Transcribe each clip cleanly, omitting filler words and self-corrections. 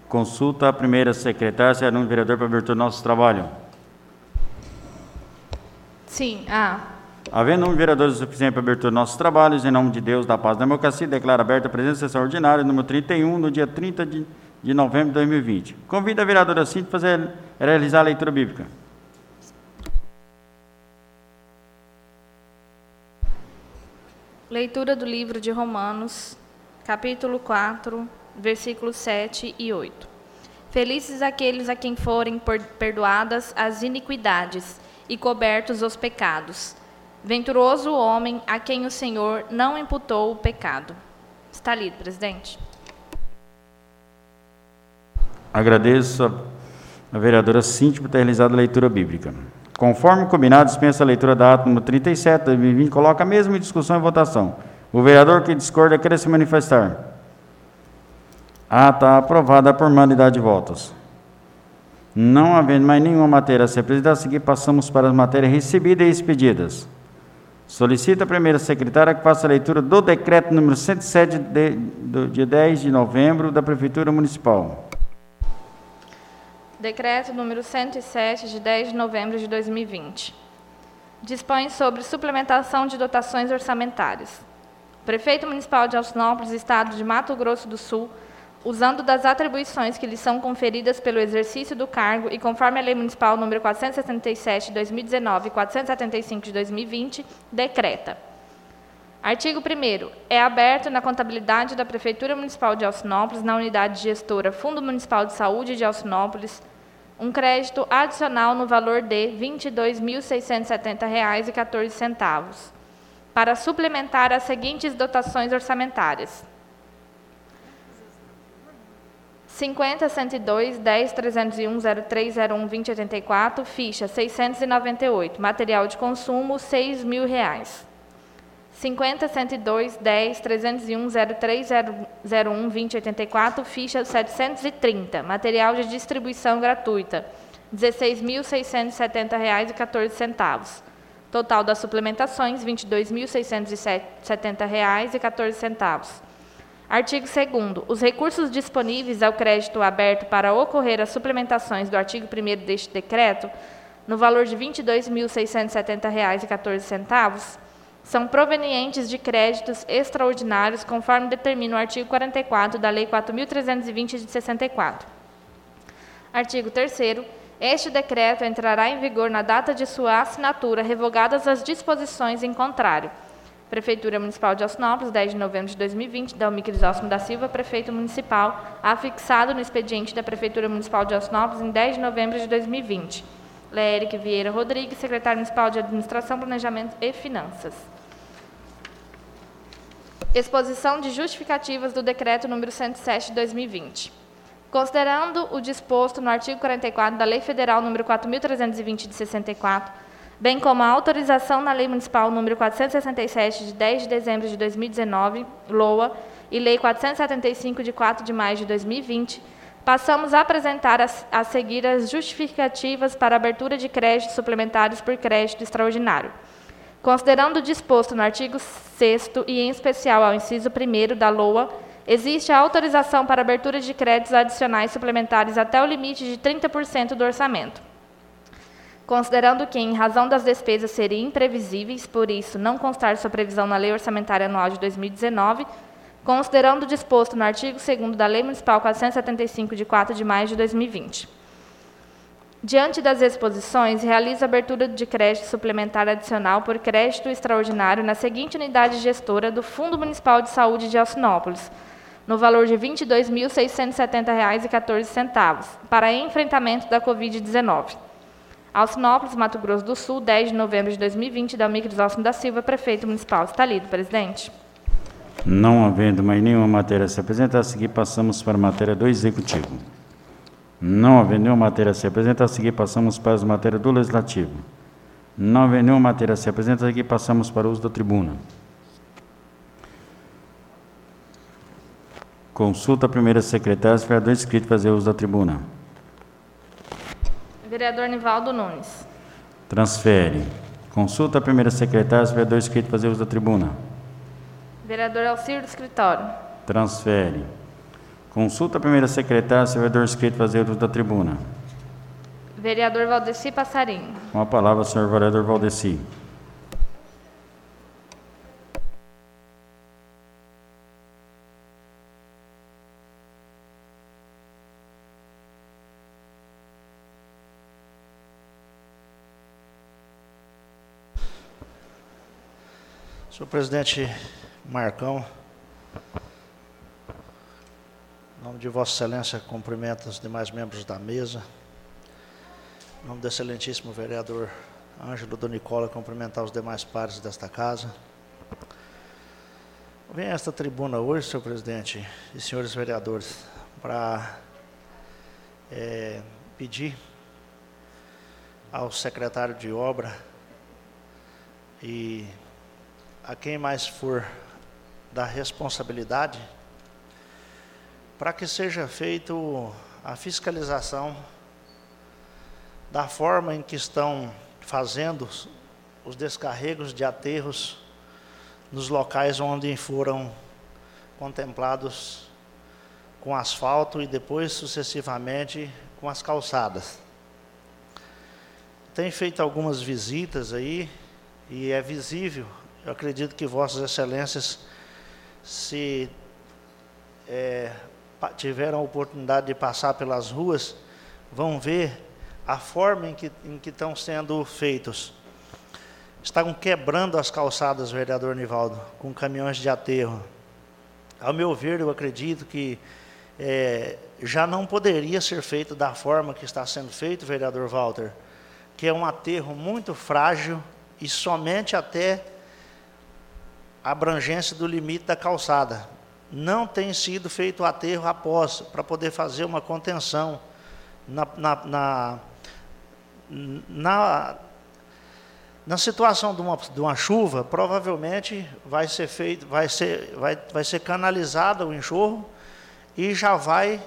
Consulta a primeira secretária, se anúncio vereador para abertura do nosso trabalho. Sim. Havendo número de vereadores suficiente para abertura dos nossos trabalhos, em nome de Deus, da paz e da democracia, declaro aberta a presente sessão ordinária, número 31, no dia 30 de novembro de 2020. Convido a vereadora Cíntia a realizar a leitura bíblica. Leitura do livro de Romanos, capítulo 4, versículos 7 e 8. Felizes aqueles a quem forem perdoadas as iniquidades e cobertos os pecados. Venturoso o homem a quem o Senhor não imputou o pecado. Está lido, presidente. Agradeço a vereadora Cíntia por ter realizado a leitura bíblica. Conforme combinado, dispensa a leitura da ata número 37 de 2020, coloca a mesma em discussão e votação. O vereador que discorda quer se manifestar. Ata aprovada por unanimidade de votos. Não havendo mais nenhuma matéria a ser apresentada, a seguir passamos para as matérias recebidas e expedidas. Solicita a primeira secretária que faça a leitura do decreto número 107 do dia 10 de novembro da Prefeitura Municipal. Decreto número 107, de 10 de novembro de 2020. Dispõe sobre suplementação de dotações orçamentárias. O Prefeito Municipal de Alcinópolis, Estado de Mato Grosso do Sul, usando das atribuições que lhe são conferidas pelo exercício do cargo e conforme a Lei Municipal número 467 de 2019 e 475 de 2020, decreta. Artigo 1º. É aberto na contabilidade da Prefeitura Municipal de Alcinópolis, na unidade gestora Fundo Municipal de Saúde de Alcinópolis, um crédito adicional no valor de R$ 22.670,14, para suplementar as seguintes dotações orçamentárias. 50.102, 10.301, 0301, 2084, ficha 698, material de consumo R$ 6.000. 50.102, 10.301, 0301, 2084, ficha 730, material de distribuição gratuita R$ 16.670,14. Total das suplementações R$ 22.670,14. Artigo 2º. Os recursos disponíveis ao crédito aberto para ocorrer as suplementações do artigo 1º deste decreto, no valor de R$ 22.670,14, são provenientes de créditos extraordinários, conforme determina o artigo 44 da Lei 4.320 de 64. Artigo 3º. Este decreto entrará em vigor na data de sua assinatura, revogadas as disposições em contrário. Prefeitura Municipal de Alcinópolis, 10 de novembro de 2020, Dalmi Crisóstomo da Silva, Prefeito Municipal, afixado no expediente da Prefeitura Municipal de Alcinópolis, em 10 de novembro de 2020. Leéric Vieira Rodrigues, Secretário Municipal de Administração, Planejamento e Finanças. Exposição de justificativas do Decreto número 107 de 2020. Considerando o disposto no artigo 44 da Lei Federal número 4.320 de 64, bem como a autorização na Lei Municipal número 467 de 10 de dezembro de 2019, LOA, e Lei 475 de 4 de maio de 2020, passamos a apresentar a seguir as justificativas para abertura de créditos suplementares por crédito extraordinário. Considerando o disposto no artigo 6º e, em especial, ao inciso 1º da LOA, existe a autorização para abertura de créditos adicionais suplementares até o limite de 30% do orçamento. Considerando que, em razão das despesas serem imprevisíveis, por isso não constar sua previsão na Lei Orçamentária Anual de 2019, considerando o disposto no artigo 2º da Lei Municipal 475 de 4 de maio de 2020. Diante das exposições, realiza a abertura de crédito suplementar adicional por crédito extraordinário na seguinte unidade gestora do Fundo Municipal de Saúde de Alcinópolis, no valor de R$ 22.670,14, para enfrentamento da Covid-19. Alcinópolis, Mato Grosso do Sul, 10 de novembro de 2020, Dalmi Crisóstomo da Silva, Prefeito Municipal. Está lido, presidente. Não havendo mais nenhuma matéria a se apresentar, a seguir passamos para a matéria do Executivo. Não havendo nenhuma matéria a se apresentar, a seguir passamos para as matérias do Legislativo. Não havendo nenhuma matéria a se apresentar, a seguir passamos para o uso da tribuna. Consulta a primeira secretária, se vereador inscrito fazer uso da tribuna. Vereador Nivaldo Nunes. Transfere. Consulta a primeira secretária, se vereador inscrito fazer uso da tribuna. Vereador Alcir do Escritório. Transfere. Consulta a primeira secretária, se o vereador inscrito fazer uso da tribuna. Vereador Valdeci Passarinho. Com a palavra, senhor vereador Valdeci. Senhor presidente Marcão, em nome de Vossa Excelência, cumprimento os demais membros da mesa. Em nome do excelentíssimo vereador Ângelo do Nicola, cumprimentar os demais pares desta casa. Eu venho a esta tribuna hoje, senhor presidente e senhores vereadores, para pedir ao secretário de obra e a quem mais for da responsabilidade, para que seja feita a fiscalização da forma em que estão fazendo os descarregos de aterros nos locais onde foram contemplados com asfalto e depois, sucessivamente, com as calçadas. Tem feito algumas visitas aí e é visível. Eu acredito que Vossas Excelências, se tiveram a oportunidade de passar pelas ruas, vão ver a forma em que estão sendo feitos. Estão quebrando as calçadas, vereador Nivaldo, com caminhões de aterro. Ao meu ver, eu acredito que já não poderia ser feito da forma que está sendo feito, vereador Walter, que é um aterro muito frágil e somente até a abrangência do limite da calçada. Não tem sido feito o aterro após, para poder fazer uma contenção na situação de uma chuva. Provavelmente vai ser canalizado o enxurro e já vai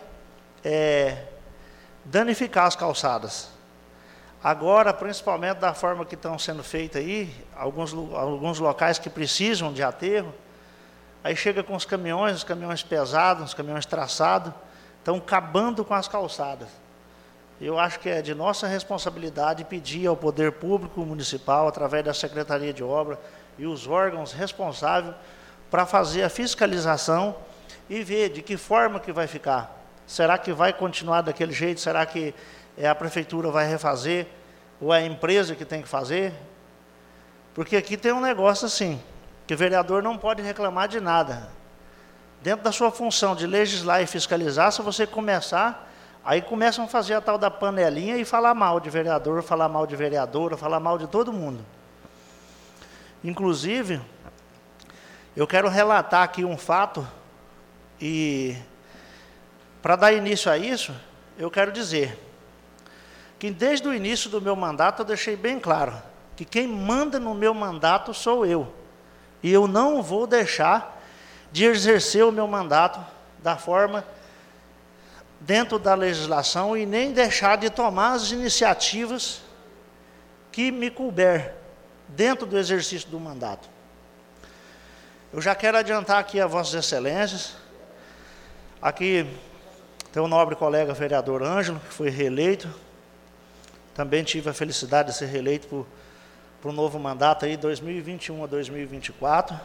danificar as calçadas. Agora, principalmente da forma que estão sendo feitas aí, alguns locais que precisam de aterro, aí chega com os caminhões pesados, os caminhões traçados, estão acabando com as calçadas. Eu acho que é de nossa responsabilidade pedir ao poder público municipal, através da Secretaria de Obra e os órgãos responsáveis, para fazer a fiscalização e ver de que forma que vai ficar. Será que vai continuar daquele jeito? Será que a prefeitura vai refazer? Ou é a empresa que tem que fazer? Porque aqui tem um negócio assim, que o vereador não pode reclamar de nada. Dentro da sua função de legislar e fiscalizar, se você começar, aí começam a fazer a tal da panelinha e falar mal de vereador, falar mal de vereadora, falar mal de todo mundo. Inclusive, eu quero relatar aqui um fato, e para dar início a isso, eu quero dizer que desde o início do meu mandato eu deixei bem claro que quem manda no meu mandato sou eu. E eu não vou deixar de exercer o meu mandato da forma dentro da legislação e nem deixar de tomar as iniciativas que me couber dentro do exercício do mandato. Eu já quero adiantar aqui a Vossas Excelências, aqui tem o nobre colega vereador Ângelo, que foi reeleito, também tive a felicidade de ser reeleito para o novo mandato aí, 2021 a 2024.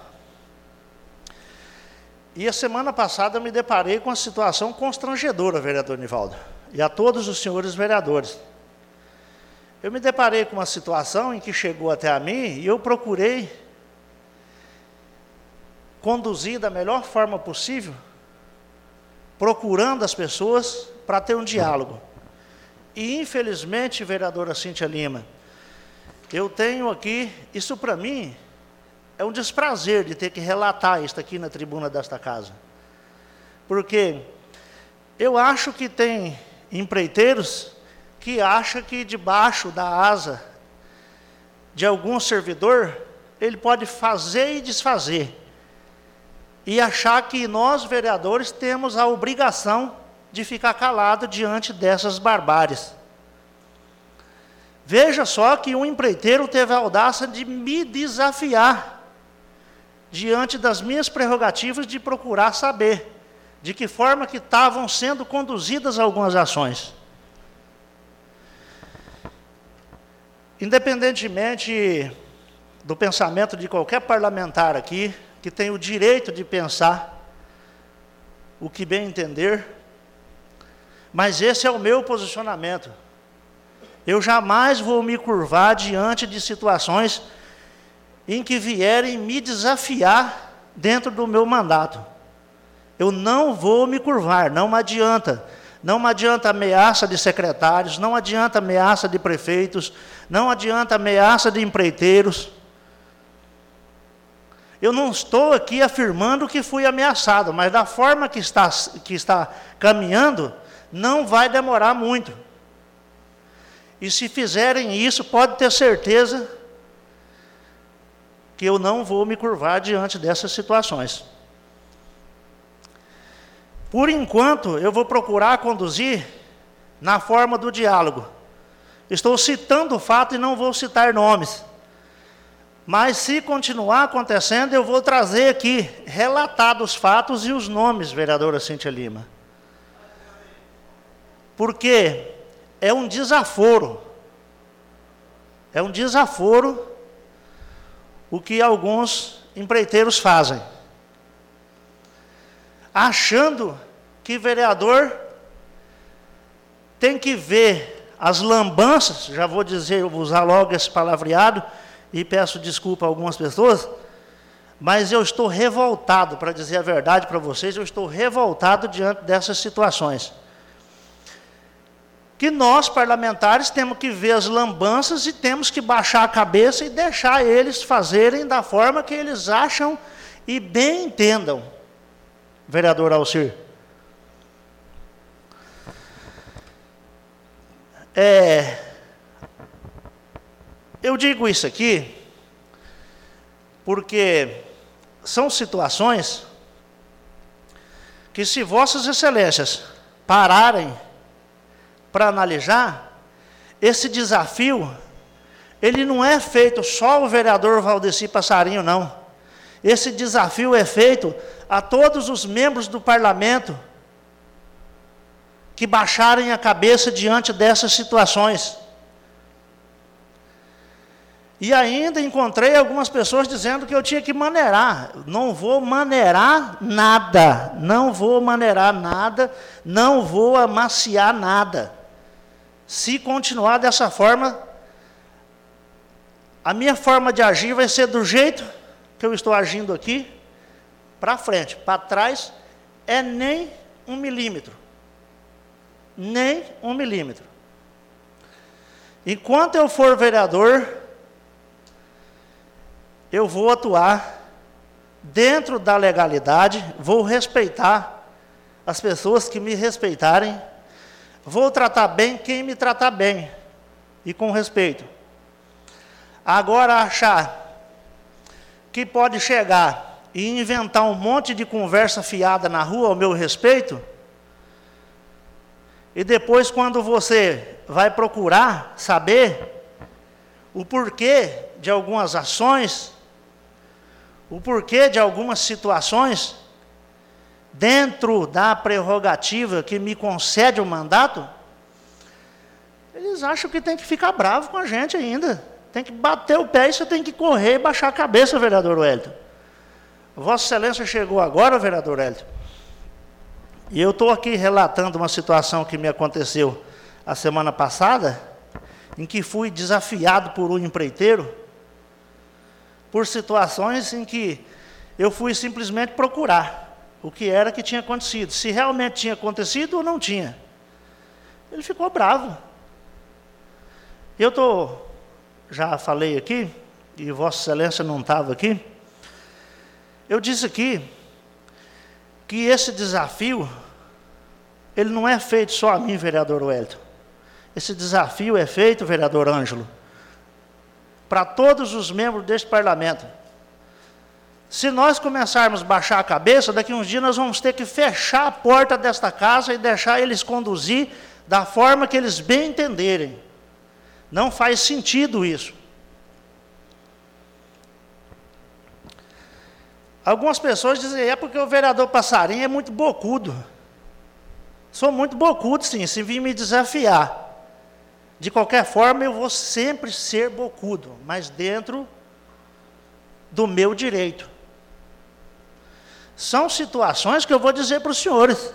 E a semana passada eu me deparei com uma situação constrangedora, vereador Nivaldo, e a todos os senhores vereadores. Eu me deparei com uma situação em que chegou até a mim e eu procurei conduzir da melhor forma possível, procurando as pessoas para ter um diálogo. E infelizmente, vereadora Cíntia Lima, eu tenho aqui, isso para mim é um desprazer de ter que relatar isso aqui na tribuna desta casa. Porque eu acho que tem empreiteiros que acham que debaixo da asa de algum servidor, ele pode fazer e desfazer. E achar que nós, vereadores, temos a obrigação de ficar calado diante dessas barbáries. Veja só que um empreiteiro teve a audácia de me desafiar diante das minhas prerrogativas de procurar saber de que forma que estavam sendo conduzidas algumas ações. Independentemente do pensamento de qualquer parlamentar aqui, que tem o direito de pensar o que bem entender, mas esse é o meu posicionamento. Eu jamais vou me curvar diante de situações em que vierem me desafiar dentro do meu mandato. Eu não vou me curvar, não adianta. Não adianta ameaça de secretários, não adianta ameaça de prefeitos, não adianta ameaça de empreiteiros. Eu não estou aqui afirmando que fui ameaçado, mas da forma que está caminhando, não vai demorar muito. E se fizerem isso, pode ter certeza que eu não vou me curvar diante dessas situações. Por enquanto, eu vou procurar conduzir na forma do diálogo. Estou citando o fato e não vou citar nomes. Mas se continuar acontecendo, eu vou trazer aqui, relatado os fatos e os nomes, vereadora Cíntia Lima. Porque é um desaforo. É um desaforo o que alguns empreiteiros fazem. Achando que vereador tem que ver as lambanças, já vou dizer, usar logo esse palavreado, e peço desculpa a algumas pessoas, mas eu estou revoltado, para dizer a verdade para vocês, eu estou revoltado diante dessas situações. Que nós, parlamentares, temos que ver as lambanças e temos que baixar a cabeça e deixar eles fazerem da forma que eles acham e bem entendam, vereador Alcir. Eu digo isso aqui porque são situações que, se vossas excelências pararem para analisar, esse desafio, ele não é feito só ao vereador Valdeci Passarinho, não. Esse desafio é feito a todos os membros do parlamento que baixarem a cabeça diante dessas situações. E ainda encontrei algumas pessoas dizendo que eu tinha que maneirar. Não vou maneirar nada, não vou maneirar nada, não vou amaciar nada. Se continuar dessa forma, a minha forma de agir vai ser do jeito que eu estou agindo aqui, para frente. Para trás é nem 1 milímetro. Nem 1 milímetro. Enquanto eu for vereador, eu vou atuar dentro da legalidade, vou respeitar as pessoas que me respeitarem, vou tratar bem quem me tratar bem, e com respeito. Agora, achar que pode chegar e inventar um monte de conversa fiada na rua ao meu respeito, e depois, quando você vai procurar saber o porquê de algumas ações, o porquê de algumas situações, dentro da prerrogativa que me concede o mandato, eles acham que tem que ficar bravo com a gente ainda. Tem que bater o pé e você tem que correr e baixar a cabeça, vereador Wellington. Vossa Excelência chegou agora, vereador Wellington, e eu estou aqui relatando uma situação que me aconteceu a semana passada, em que fui desafiado por um empreiteiro, por situações em que eu fui simplesmente procurar o que era que tinha acontecido, se realmente tinha acontecido ou não tinha. Ele ficou bravo. Já falei aqui, e Vossa Excelência não estava aqui, eu disse aqui que esse desafio, ele não é feito só a mim, vereador Wellington. Esse desafio é feito, vereador Ângelo, para todos os membros deste parlamento. Se nós começarmos a baixar a cabeça, daqui a uns dias nós vamos ter que fechar a porta desta casa e deixar eles conduzir da forma que eles bem entenderem. Não faz sentido isso. Algumas pessoas dizem, é porque o vereador Passarinho é muito bocudo. Sou muito bocudo, sim, se vir me desafiar. De qualquer forma, eu vou sempre ser bocudo, mas dentro do meu direito. São situações que eu vou dizer para os senhores.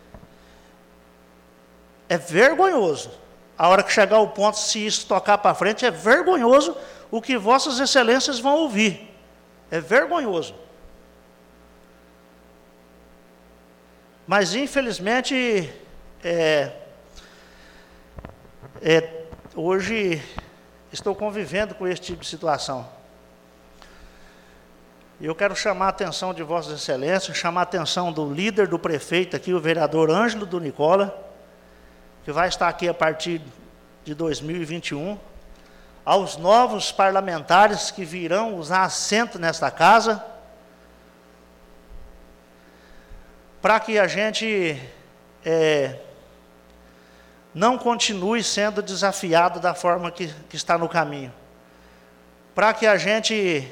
É vergonhoso. A hora que chegar o ponto, se isso tocar para frente, é vergonhoso o que vossas excelências vão ouvir. É vergonhoso. Mas, infelizmente, hoje estou convivendo com esse tipo de situação. E eu quero chamar a atenção de vossas excelências, chamar a atenção do líder do prefeito aqui, o vereador Ângelo do Nicola, que vai estar aqui a partir de 2021, aos novos parlamentares que virão usar assento nesta casa, para que a gente não continue sendo desafiado da forma que está no caminho. Para que a gente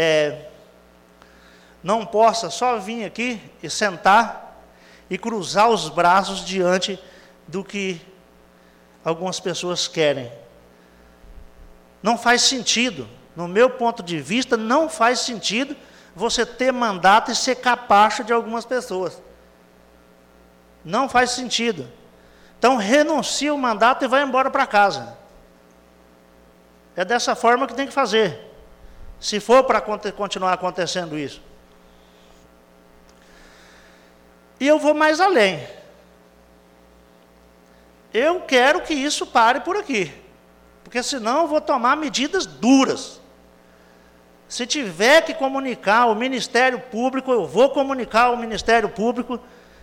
não possa só vir aqui e sentar e cruzar os braços diante do que algumas pessoas querem. Não faz sentido, no meu ponto de vista, não faz sentido você ter mandato e ser capacho de algumas pessoas. Não faz sentido. Então, renuncia o mandato e vai embora para casa. É dessa forma que tem que fazer, se for para continuar acontecendo isso. E eu vou mais além. Eu quero que isso pare por aqui, porque senão eu vou tomar medidas duras. Se tiver que comunicar o Ministério Público, eu vou comunicar ao Ministério Público.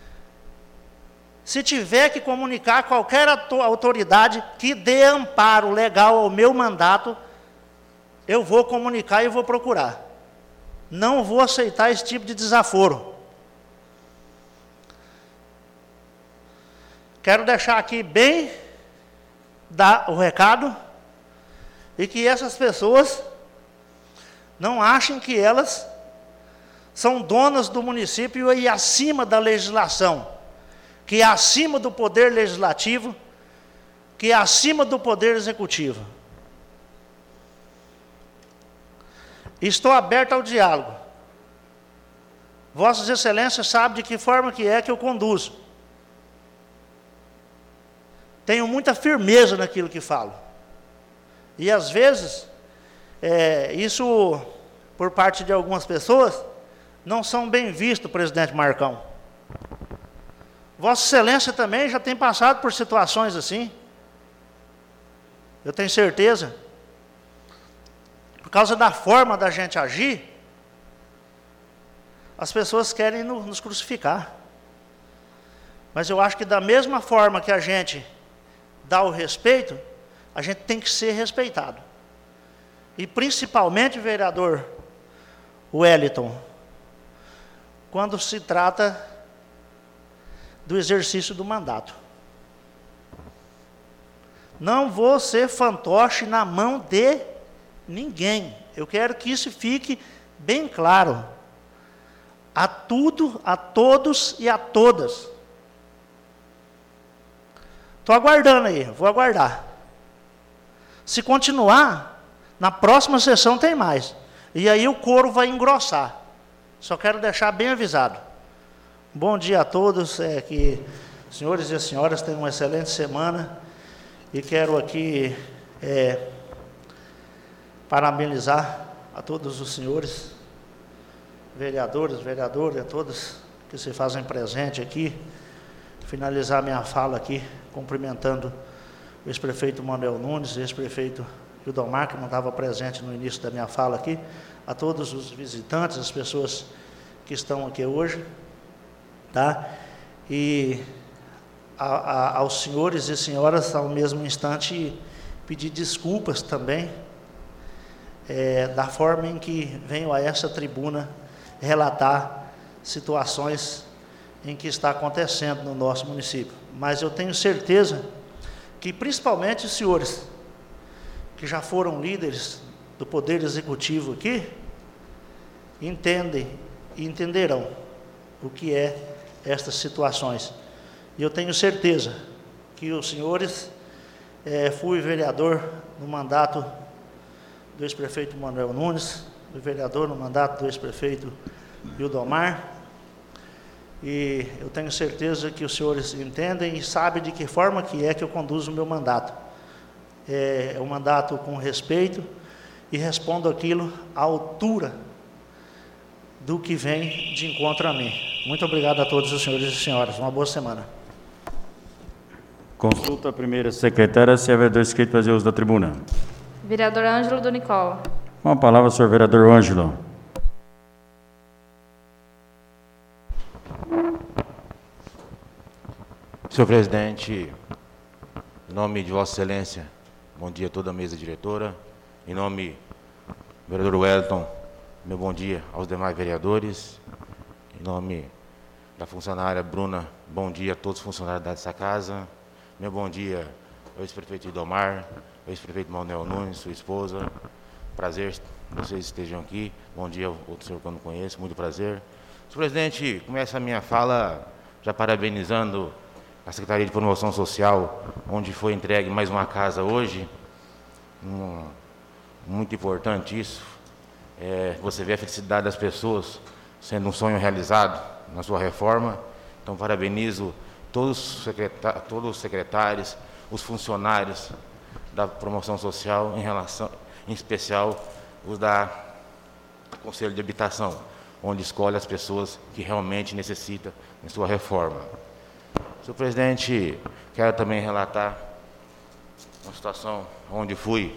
Se tiver que comunicar qualquer autoridade que dê amparo legal ao meu mandato, eu vou comunicar e vou procurar. Não vou aceitar esse tipo de desaforo. Quero deixar aqui bem o recado, e que essas pessoas não achem que elas são donas do município e acima da legislação, que é acima do poder legislativo, que é acima do poder executivo. Estou aberto ao diálogo. Vossas excelências sabem de que forma que eu conduzo. Tenho muita firmeza naquilo que falo. E às vezes, isso, por parte de algumas pessoas, não são bem visto, presidente Marcão. Vossa Excelência também já tem passado por situações assim. Eu tenho certeza. Por causa da forma da gente agir, as pessoas querem nos crucificar. Mas eu acho que da mesma forma que a gente dá o respeito, a gente tem que ser respeitado. E principalmente, vereador Wellington, quando se trata do exercício do mandato. Não vou ser fantoche na mão de ninguém. Eu quero que isso fique bem claro. A tudo, a todos e a todas. Estou aguardando aí, vou aguardar. Se continuar, na próxima sessão tem mais. E aí o coro vai engrossar. Só quero deixar bem avisado. Bom dia a todos, que os senhores e as senhoras tenham uma excelente semana. E quero aqui parabenizar a todos os senhores, vereadores, a todos que se fazem presente aqui. Finalizar minha fala aqui, cumprimentando o ex-prefeito Manuel Nunes, ex-prefeito Hildomar, que não estava presente no início da minha fala aqui, a todos os visitantes, as pessoas que estão aqui hoje, tá? E aos senhores e senhoras, ao mesmo instante, pedir desculpas também, da forma em que venho a essa tribuna relatar situações em que está acontecendo no nosso município. Mas eu tenho certeza que, principalmente os senhores, que já foram líderes do Poder Executivo aqui, entendem e entenderão o que é estas situações. E eu tenho certeza que os senhores, fui vereador no mandato do ex-prefeito Manuel Nunes, fui vereador no mandato do ex-prefeito Ildomar, e eu tenho certeza que os senhores entendem e sabem de que forma que é que eu conduzo o meu mandato. É um mandato com respeito e respondo aquilo à altura do que vem de encontro a mim. Muito obrigado a todos os senhores e senhoras. Uma boa semana. Consulta a primeira secretária, se é vereador inscrito fazer uso da tribuna. Vereador Ângelo do Nicola. Com a palavra, senhor vereador Ângelo. Senhor presidente, em nome de Vossa Excelência, bom dia a toda a mesa diretora. Em nome do vereador Wellington, meu bom dia aos demais vereadores. Em nome da funcionária Bruna, bom dia a todos os funcionários dessa casa. Meu bom dia ao ex-prefeito Ildomar, ao ex-prefeito Manuel Nunes, sua esposa. Prazer que vocês estejam aqui. Bom dia ao outro senhor que eu não conheço, muito prazer. Senhor presidente, começo a minha fala já parabenizando a Secretaria de Promoção Social, onde foi entregue mais uma casa hoje. Muito importante isso. Você vê a felicidade das pessoas sendo um sonho realizado na sua reforma. Então, parabenizo todos os secretários, os funcionários da promoção social, em especial os da Conselho de Habitação, onde escolhe as pessoas que realmente necessitam em sua reforma. Senhor presidente, quero também relatar uma situação onde fui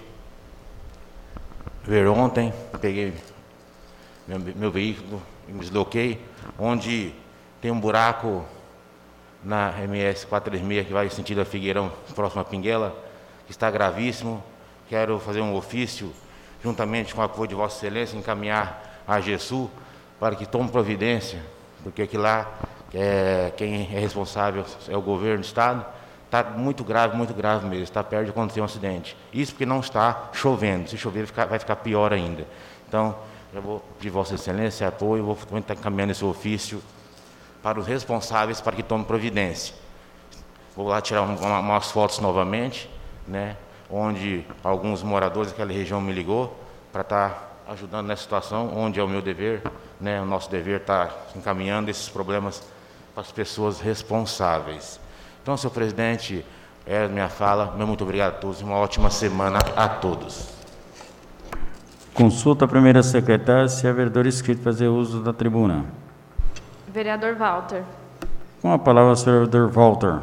ver ontem, peguei meu veículo e me desloquei, onde tem um buraco na MS 436, que vai no sentido da Figueirão, próximo a Pinguela, que está gravíssimo. Quero fazer um ofício, juntamente com o apoio de Vossa Excelência, encaminhar a AGESU para que tome providência, porque aqui lá, quem é responsável é o governo do Estado. Está muito grave mesmo, está perto de acontecer um acidente. Isso porque não está chovendo, se chover vai ficar pior ainda. Então, já vou pedir Vossa Excelência apoio, vou estar encaminhando esse ofício para os responsáveis para que tomem providência. Vou lá tirar umas fotos novamente, né, onde alguns moradores daquela região me ligou para estar ajudando nessa situação, onde é o meu dever, né, o nosso dever está encaminhando esses problemas para as pessoas responsáveis. Então, senhor presidente, é a minha fala. Muito obrigado a todos e uma ótima semana a todos. Consulta a primeira secretária, se é vereador inscrito fazer uso da tribuna. Vereador Walter. Com a palavra, o senhor vereador Walter.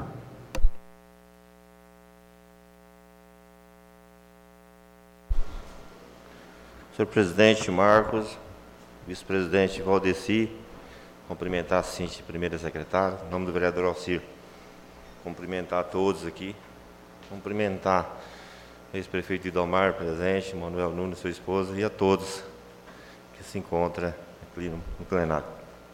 Senhor presidente Marcos, vice-presidente Valdeci, cumprimentar a Cintia, primeira secretária, em nome do vereador Alcir, cumprimentar a todos aqui, cumprimentar o ex-prefeito Ildomar presente, Manuel Nunes, sua esposa, e a todos que se encontram aqui no plenário.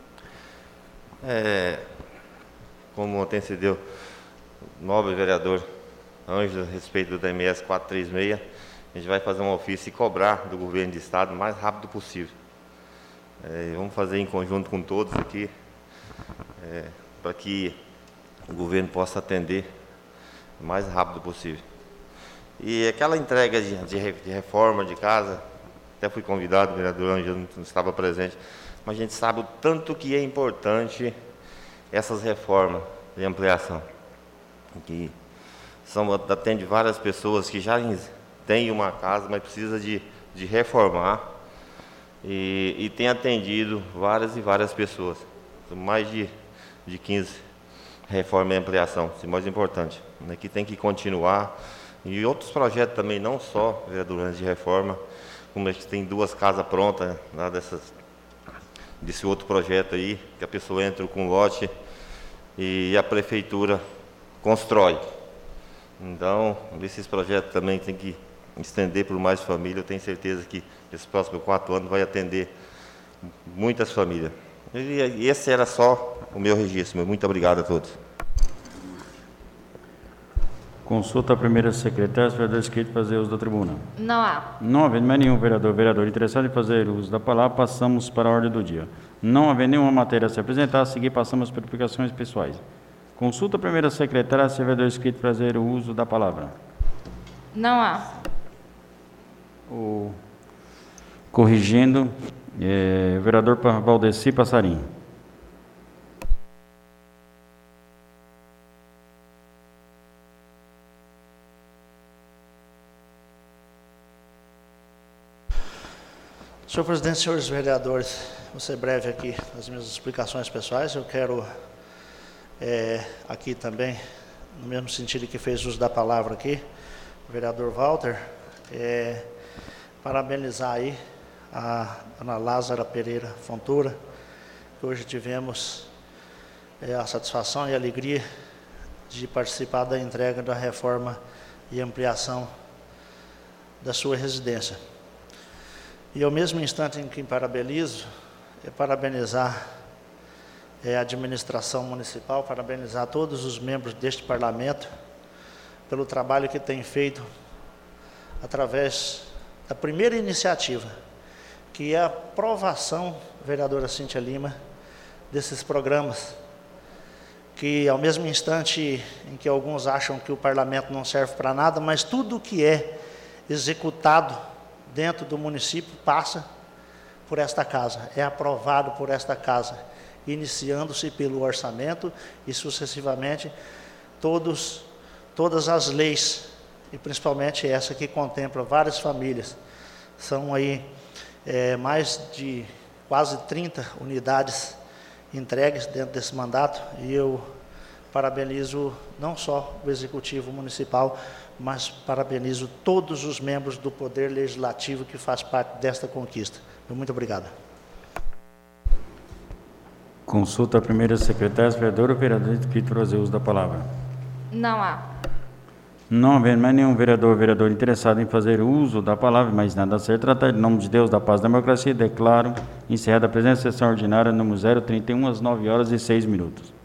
Como antecedeu o nobre vereador Ângelo, a respeito da MS 436, a gente vai fazer um ofício e cobrar do governo de Estado o mais rápido possível. Vamos fazer em conjunto com todos aqui, para que o governo possa atender o mais rápido possível. E aquela entrega de reforma de casa, até fui convidado, o vereador Ângelo não estava presente, mas a gente sabe o tanto que é importante essas reformas de ampliação, que atende várias pessoas que já têm uma casa, mas precisa de reformar, e tem atendido várias e várias pessoas, mais de 15 reformas e ampliação, isso é mais importante, né, que tem que continuar, e outros projetos também, não só, vereador, de reforma, como a gente tem 2 casas prontas, né, desse outro projeto aí, que a pessoa entra com lote e a prefeitura constrói. Então, esses projetos também tem que estender por mais famílias. Eu tenho certeza que esses próximos 4 anos vai atender muitas famílias. E esse era só o meu registro. Muito obrigado a todos. Consulta a primeira secretária, se o vereador inscrito fazer uso da tribuna. Não há. Não havendo mais nenhum vereador interessado em fazer uso da palavra, passamos para a ordem do dia. Não havendo nenhuma matéria a se apresentar, a seguir passamos para publicações pessoais. Consulta a primeira secretária, se o vereador inscrito fazer o uso da palavra. Não há. Corrigindo, vereador Valdeci Passarim. Senhor presidente, senhores vereadores, vou ser breve aqui nas minhas explicações pessoais. Eu quero aqui também, no mesmo sentido que fez uso da palavra aqui, o vereador Walter, parabenizar aí a dona Lázara Pereira Fontoura, que hoje tivemos a satisfação e a alegria de participar da entrega da reforma e ampliação da sua residência. E ao mesmo instante em que parabenizo, parabenizar a administração municipal, parabenizar todos os membros deste parlamento pelo trabalho que tem feito através da primeira iniciativa, que é a aprovação, vereadora Cíntia Lima, desses programas, que ao mesmo instante em que alguns acham que o parlamento não serve para nada, mas tudo que é executado dentro do município passa por esta casa, é aprovado por esta casa, iniciando-se pelo orçamento e sucessivamente todas as leis, e principalmente essa que contempla várias famílias. São aí mais de quase 30 unidades entregues dentro desse mandato, e eu parabenizo não só o Executivo Municipal, mas parabenizo todos os membros do Poder Legislativo que faz parte desta conquista. Muito obrigado. Consulta a primeira secretária, vereador ou vereador inscrito fazer uso da palavra. Não há. Não havendo mais nenhum vereador ou vereadora interessado em fazer uso da palavra, mas nada a ser tratado, em nome de Deus, da paz e da democracia, declaro encerrada a presente sessão ordinária número 031, às 9h06.